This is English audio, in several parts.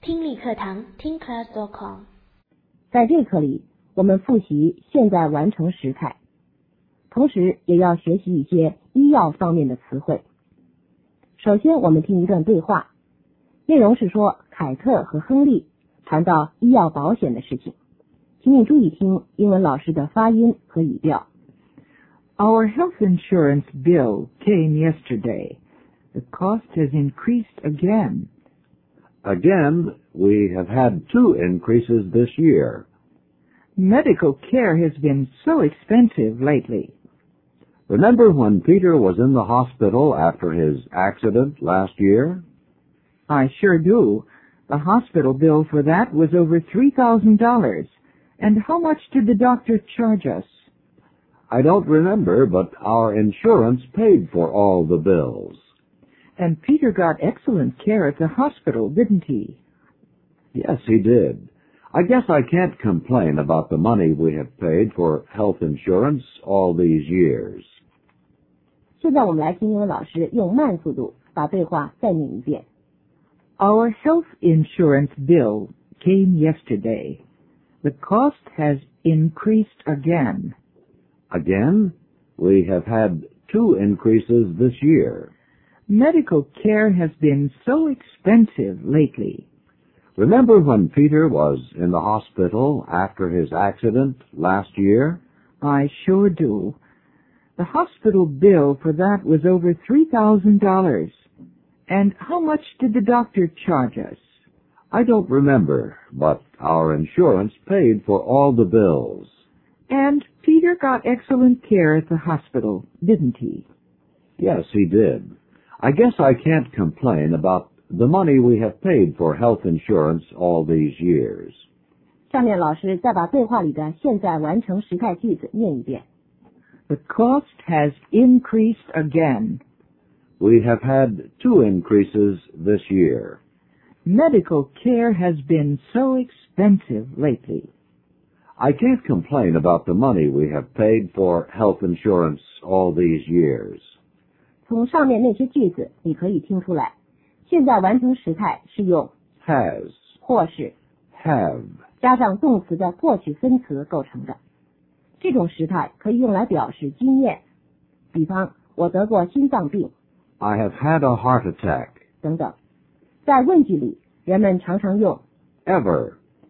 听力课堂听 class.com。 在这课里，我们复习现在完成时态，同时也要学习一些医药方面的词汇。首先我们听一段对话，内容是说凯特和亨利谈到医药保险的事情，请你注意听英文老师的发音和语调。 Our health insurance bill came yesterday. The cost has increased again. Again, we have had 2 increases this year. Medical care has been so expensive lately. Remember when Peter was in the hospital after his accident last year? I sure do. The hospital bill for that was over $3,000. And how much did the doctor charge us? I don't remember, but our insurance paid for all the bills. And Peter got excellent care at the hospital, didn't he? Yes, he did. I guess I can't complain about the money we have paid for health insurance all these years. 现在我们来听英文老师用慢速度把对话再念一遍。 Our health insurance bill came yesterday. The cost has increased again. Again, we have had 2 increases this year. Medical care has been so expensive lately. Remember when Peter was in the hospital after his accident last year? I sure do. The hospital bill for that was over $3,000. And how much did the doctor charge us? I don't remember, but our insurance paid for all the bills. And Peter got excellent care at the hospital, didn't he? Yes, he did. I guess I can't complain about the money we have paid for health insurance all these years. 下面老师再把对话里的现在完成时态句子念一遍。 The cost has increased again. We have had 2 increases this year. Medical care has been so expensive lately. I can't complain about the money we have paid for health insurance all these years. 从上面那些句子你可以听出来，现在完成时态是用 Has, 或是 have, 加上动词的过去分词构成的。这种时态可以用来表示经验，比方我得过心脏病 I have had a heart attack. 等等。在问句里，人们常常用 Ever,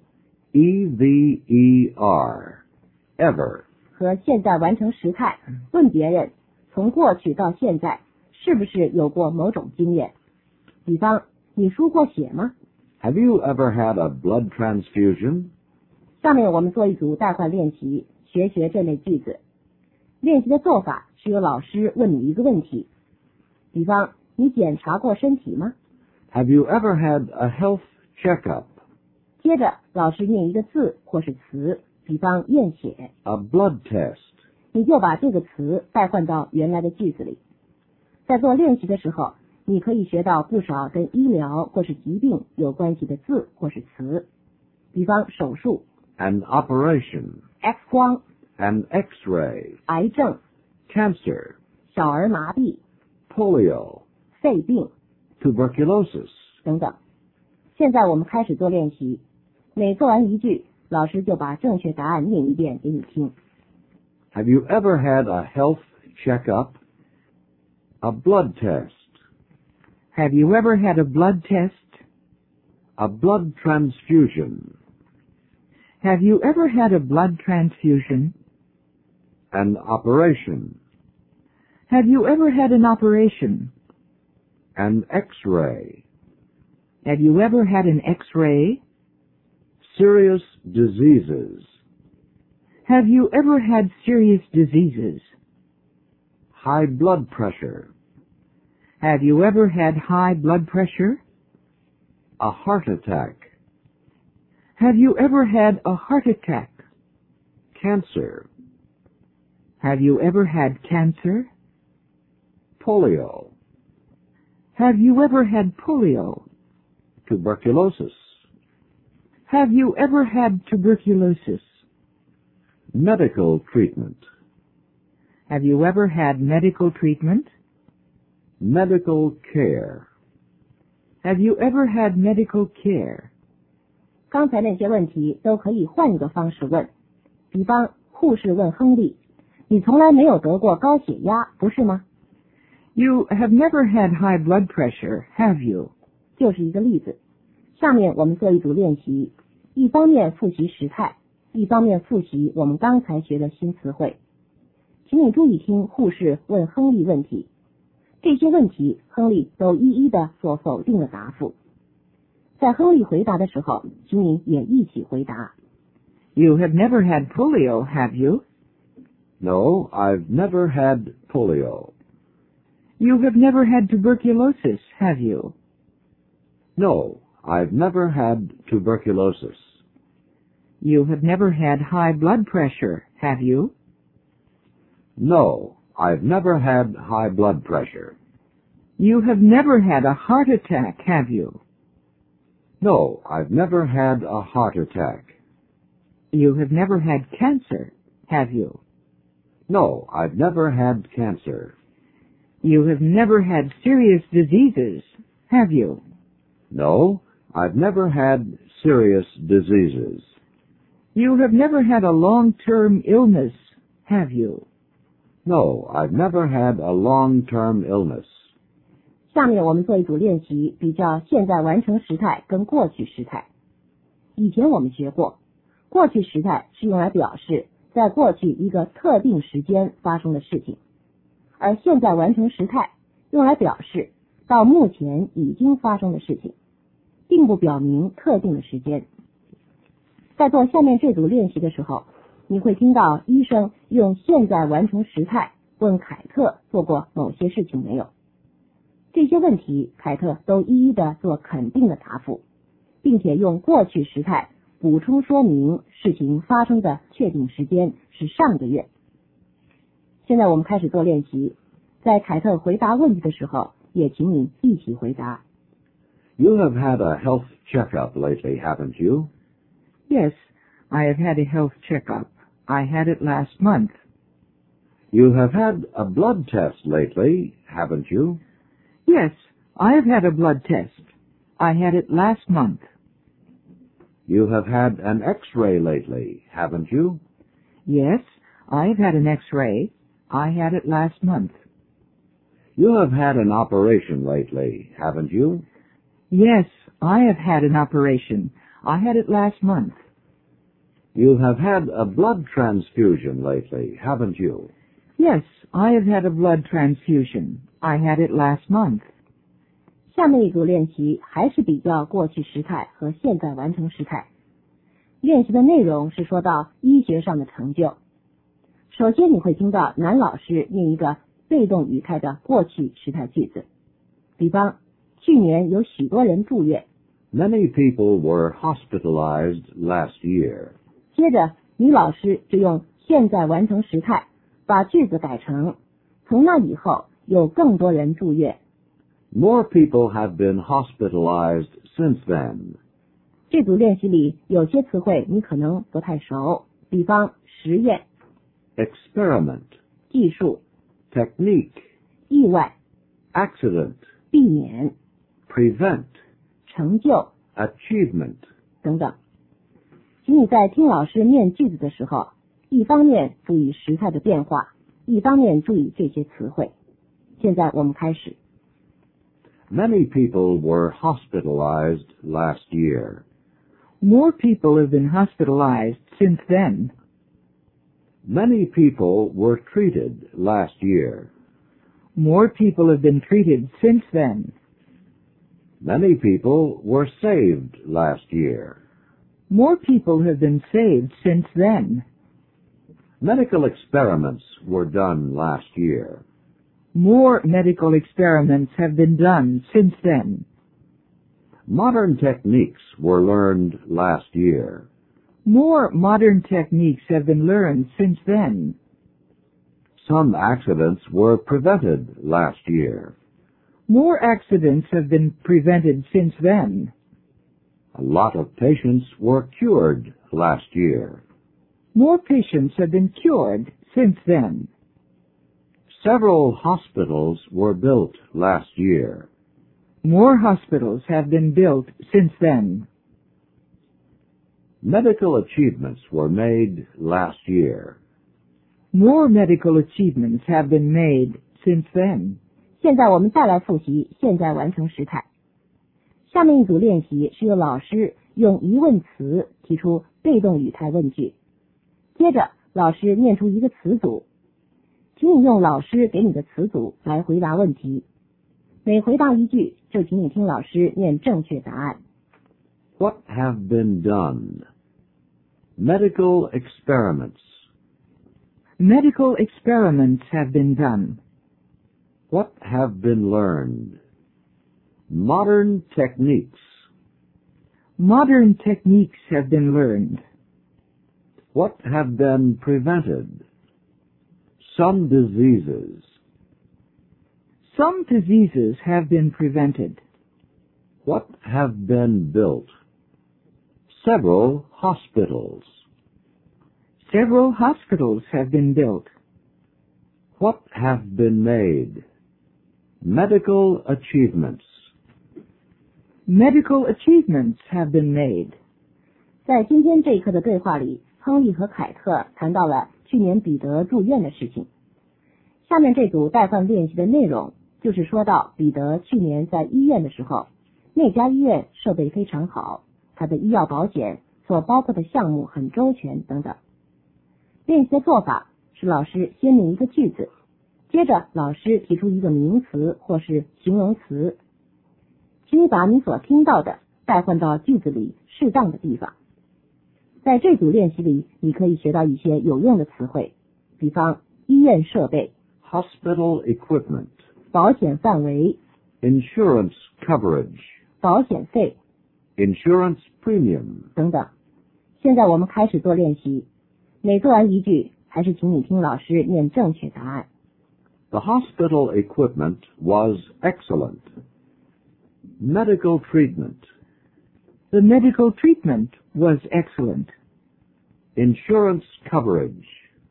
E-V-E-R, ever. 和现在完成时态问别人从过去到现在是不是有过某种经验，比方你输过血吗？ Have you ever had a blood transfusion? 下面我们做一组代换练习，学这类句子。练习的做法是由老师问你一个问题，比方你检查过身体吗？ Have you ever had a health checkup? 接着老师念一个字或是词，比方验血， A blood test. 你就把这个词代换到原来的句子里。在做练习的时候，你可以学到不少跟医疗或是疾病有关系的字或是词，比方手术 An operation. X 光 An x-ray. 癌症 Cancer. 小儿麻痹 Polio. 肺病 Tuberculosis. 等等。现在我们开始做练习，每做完一句，老师就把正确答案念一遍给你听。 Have you ever had a health checkup? A blood test. Have you ever had a blood test? A blood transfusion. Have you ever had a blood transfusion? An operation. Have you ever had an operation? An x-ray. Have you ever had an X-ray? Serious diseases. Have you ever had serious diseases? High blood pressure. Have you ever had high blood pressure? A heart attack. Have you ever had a heart attack? Cancer. Have you ever had cancer? Polio. Have you ever had polio? Tuberculosis. Have you ever had tuberculosis? Medical treatment. Have you ever had medical treatment? Medical care. Have you ever had medical care? 刚才那些问题都可以换一个方式问，比方护士问亨利，你从来没有得过高血压，不是吗？ You have never had high blood pressure, have you? 就是一个例子。下面我们做一组练习，一方面复习时态，一方面复习我们刚才学的新词汇。请你注意听护士问亨利问题，这些问题亨利都一一的做否定的答复。在亨利回答的时候，请你也一起回答。 You have never had polio, have you? No, I've never had polio. You have never had tuberculosis, have you? No, I've never had tuberculosis. You have never had high blood pressure, have you? No, I've never had high blood pressure. You have never had a heart attack, have you? No, I've never had a heart attack. You have never had cancer, have you? No, I've never had cancer. You have never had serious diseases, have you? No, I've never had serious diseases. You have never had a long-term illness, have you? No, I've never had a long-term illness. 下面我们做一组练习，比较现在完成时态跟过去时态。以前我们学过，过去时态是用来表示在过去一个特定时间发生的事情，而现在完成时态用来表示到目前已经发生的事情，并不表明特定的时间。在做下面这组练习的时候，你会听到医生用现在完成时态问凯特做过某些事情没有。这些问题凯特都一一的做肯定的答复，并且用过去时态补充说明事情发生的确定时间是上个月。现在我们开始做练习，在凯特回答问题的时候，也请你一起回答。 You have had a health checkup lately, haven't you? Yes, I have had a health checkup. I had it last month. You have had a blood test lately, haven't you? Yes, I have had a blood test. I had it last month. You have had an X-ray lately, haven't you? Yes, I have had an X-ray. I had it last month. You have had an operation lately, haven't you? Yes, I have had an operation. I had it last month. You have had a blood transfusion lately, haven't you? Yes, I have had a blood transfusion. I had it last month. 下面一组练习还是比较过去时态和现在完成时态。练习的内容是说到医学上的成就。首先你会听到男老师念一个被动语态的过去时态句子，比方去年有许多人住院。 Many people were hospitalized last year. 接着女老师就用现在完成时态把句子改成从那以后有更多人住院。 More people have been hospitalized since then. 这组练习里有些词汇你可能不太熟，比方实验、 Experiment, 技术、 technique, 意外、 accident, 避免、 prevent, 成就 achievement. 等等。请你在听老师念句子的时候，一方面注意时态的变化，一方面注意这些词汇。现在我们开始。 Many people were hospitalized last year. More people have been hospitalized since then. Many people were treated last year. More people have been treated since then. Many people were saved last year. More people have been saved since then. Medical experiments were done last year. More medical experiments have been done since then. Modern techniques were learned last year. More modern techniques have been learned since then. Some accidents were prevented last year. More accidents have been prevented since then. A lot of patients were cured last year. More patients have been cured since then. Several hospitals were built last year. More hospitals have been built since then. Medical achievements were made last year. More medical achievements have been made since then. 现在我们再来复习现在完成时态。下面一组练习是由老师用疑问词提出被动语态问句，接着老师念出一个词组，请你用老师给你的词组来回答问题。每回答一句，就请你听老师念正确答案。 What have been done? Medical experiments. Medical experiments have been done. What have been learned? Modern techniques. Modern techniques have been learned. What have been prevented? Some diseases. Some diseases have been prevented. What have been built? Several hospitals. Several hospitals have been built. What have been made? Medical achievements. Medical achievements have been made. 在今天这一课的对话里，亨利和凯特谈到了去年彼得住院的事情。下面这组代换练习的内容就是说到彼得去年在医院的时候，那家医院设备非常好，他的医药保险所包括的项目很周全等等。练习的做法是老师先念一个句子，接着老师提出一个名词或是形容词，请你把你所听到的代换到句子里适当的地方。在这组练习里，你可以学到一些有用的词汇，比方医院设备、 Hospital equipment. 保险范围、 Insurance coverage. 保险费 Insurance premium. 等等。现在我们开始做练习，每做完一句，还是请你听老师念正确答案。 The hospital equipment was excellent. Medical treatment. The medical treatment was excellent. Insurance coverage.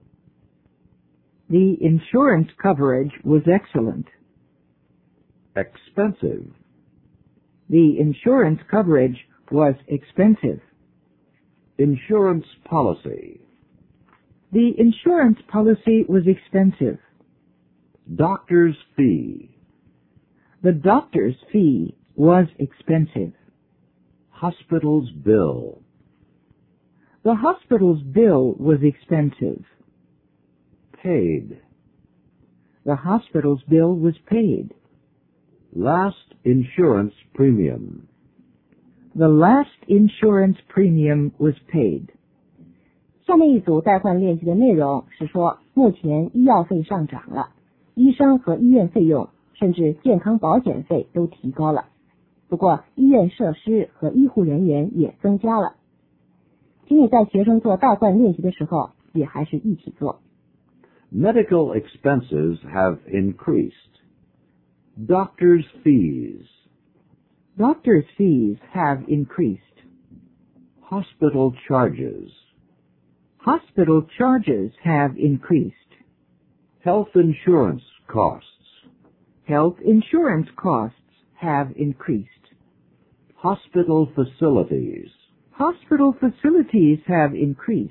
The insurance coverage was excellent. Expensive. The insurance coverage was expensive. Insurance policy. The insurance policy was expensive. Doctor's fee. The doctor's fee was expensive. Hospital's bill. The hospital's bill was expensive. Paid. The hospital's bill was paid. Last insurance premium. The last insurance premium was paid. 下面一组代换练习的内容是说，目前医药费上涨了，医生和医院费用甚至健康保险费都提高了，不过医院设施和医护人员也增加了。请你在学生做代换练习的时候也还是一起做。 Medical expenses have increased. Doctor's fees. Doctor's fees have increased. Hospital charges. Hospital charges have increased. Health insurance costs. Health insurance costs have increased. Hospital facilities. Hospital facilities have increased.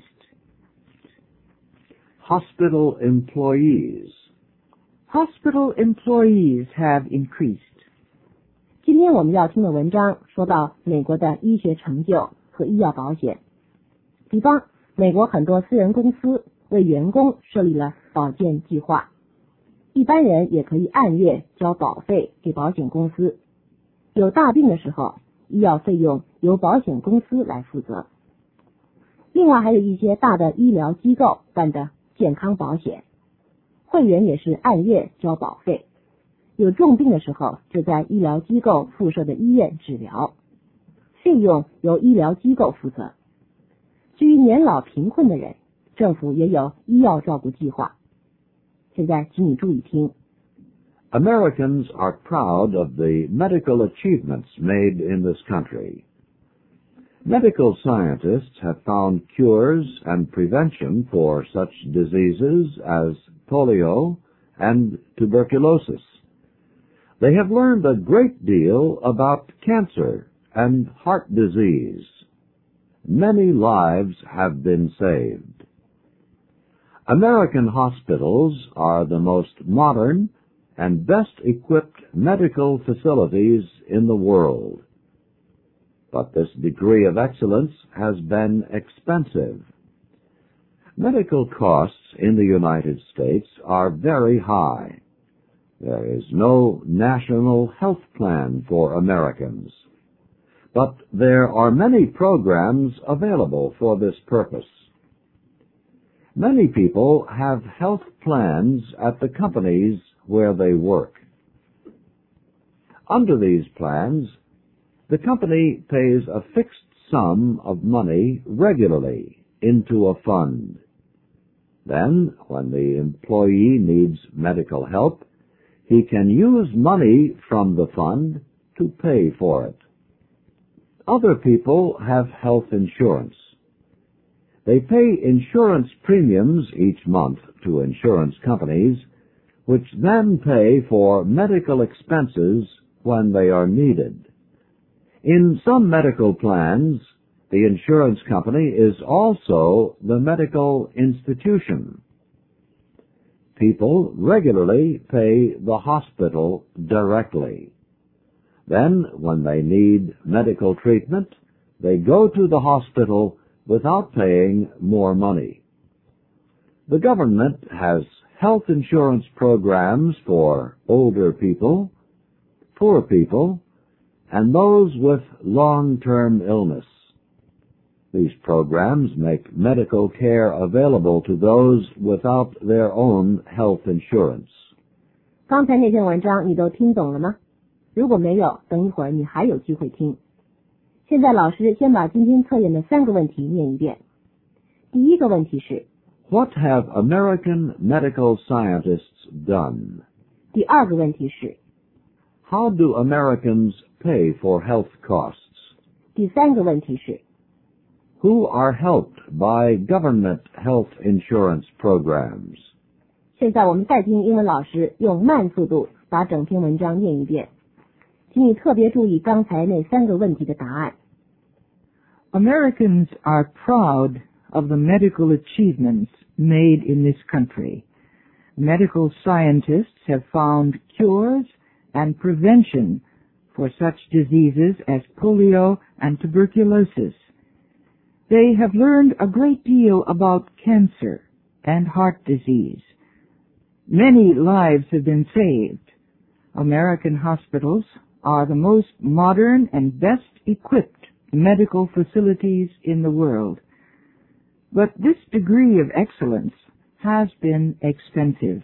Hospital employees. Hospital employees have increased. 今天我们要听的文章说到美国的医学成就和医药保险。比方，美国很多私人公司为员工设立了保健计划，一般人也可以按月交保费给保险公司。有大病的时候，医药费用由保险公司来负责。另外还有一些大的医疗机构办的健康保险，会员也是按月交保费。有重病的时候，就在医疗机构附设的医院治疗，费用由医疗机构负责。至于年老贫困的人，政府也有医药照顾计划。现在请你注意听。 Americans are proud of the medical achievements made in this country. Medical scientists have found cures and prevention for such diseases as polio and tuberculosis. They have learned a great deal about cancer and heart disease. many lives have been saved. American hospitals are the most modern and best equipped medical facilities in the world. But this degree of excellence has been expensive. Medical costs in the United States are very high. There is no national health plan for Americans, but there are many programs available for this purpose. Many people have health plans at the companies where they work. Under these plans, the company pays a fixed sum of money regularly into a fund. Then, when the employee needs medical help, he can use money from the fund to pay for it. Other people have health insurance. They pay insurance premiums each month to insurance companies, which then pay for medical expenses when they are needed. In some medical plans, the insurance company is also the medical institution. People regularly pay the hospital directly. Then, when they need medical treatment, they go to the hospital without paying more money. The government has health insurance programs for older people, poor people, and those with long-term illness. These programs make medical care available to those without their own health insurance. 刚才那篇文章你都听懂了吗？如果没有，等一会儿你还有机会听。现在老师先把今天测验的3个问题念一遍。第一个问题是 What have American medical scientists done? 第二个问题是 How do Americans pay for health costs? 第三个问题是 Who are helped by government health insurance programs? 现在我们再听英文老师用慢速度把整篇文章念一遍，请你特别注意刚才那3个问题的答案。 Americans are proud of the medical achievements made in this country. Medical scientists have found cures and prevention for such diseases as polio and tuberculosis. They have learned a great deal about cancer and heart disease. Many lives have been saved. American hospitals are the most modern and best equipped medical facilities in the world. But this degree of excellence has been expensive.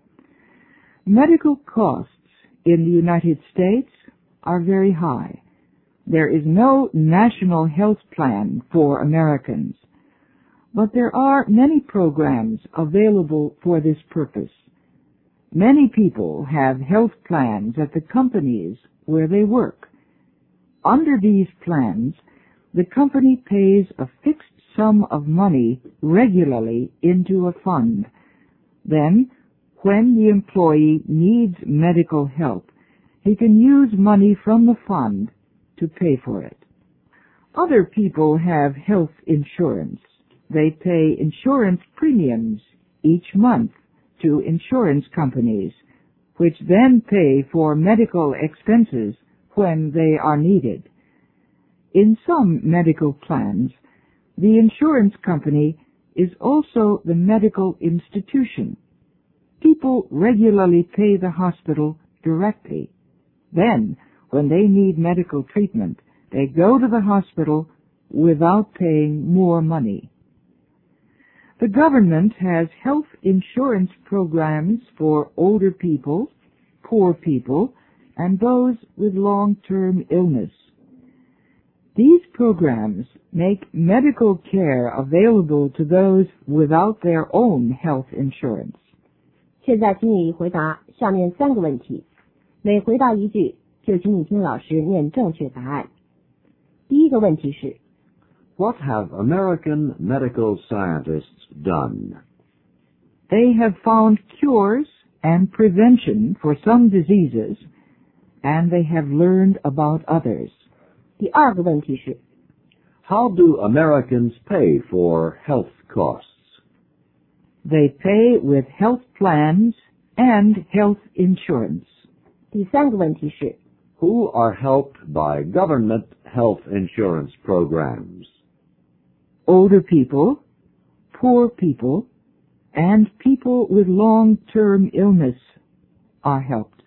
Medical costs in the United States are very high. There is no national health plan for Americans, but there are many programs available for this purpose. Many people have health plans at the companies where they work. Under these plans, the company pays a fixed sum of money regularly into a fund. Then, when the employee needs medical help, he can use money from the fund to pay for it. Other people have health insurance. They pay insurance premiums each month to insurance companies, which then pay for medical expenses when they are needed. In some medical plans, the insurance company is also the medical institution. People regularly pay the hospital directly. Then, when they need medical treatment, they go to the hospital without paying more money. The government has health insurance programs for older people, poor people, and those with long-term illness. These programs make medical care available to those without their own health insurance. 现在请你回答下面3个问题，每回答一句就请你听老师念正确答案。第一个问题是 What have American medical scientists done? They have found cures and prevention for some diseases, and they have learned about others. 第二个问题是 How do Americans pay for health costs? They pay with health plans and health insurance. 第三个问题是 Who are helped by government health insurance programs? Older people, poor people, and people with long-term illness are helped.